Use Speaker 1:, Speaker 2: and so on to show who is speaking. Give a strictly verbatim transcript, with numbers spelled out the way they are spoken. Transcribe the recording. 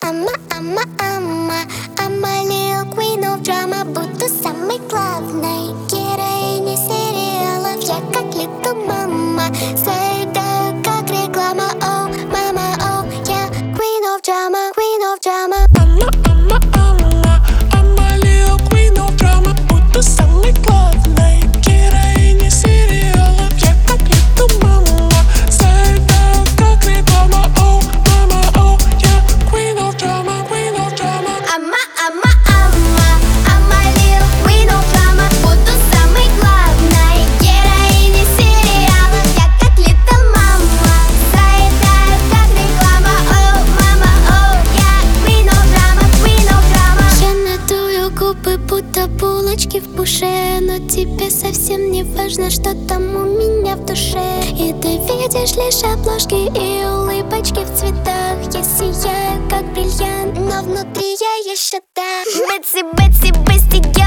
Speaker 1: Ама, ама, ама, ама Lil Queen of Drama. Буду самой главной героиней сериалов. Я как Little Mama, заедаю как реклама. О, мама, о, я Queen of Drama, Queen of Drama.
Speaker 2: Ама, ама, ама, ама Lil Queen of Drama. Буду самой главной героиней сериалов. Я как Little Mama, заедаю как реклама. О, мама, о, я Queen of Drama, Queen of Drama.
Speaker 1: Ама, ама, ама, ама Lil Queen of Drama. Буду самой главной героиней сериалов. Я как Little Mama, заедаю как реклама. О, мама, о, я Queen of Drama, Queen of Drama. Я надую губы, будто булочки в пуше, но тебе совсем не важно, что там у меня в душе. И ты видишь лишь обложки и улыбочки в цветах. Я сияю как бриллиант, но внутри я еще та. Бетси, Бетси, Бетси,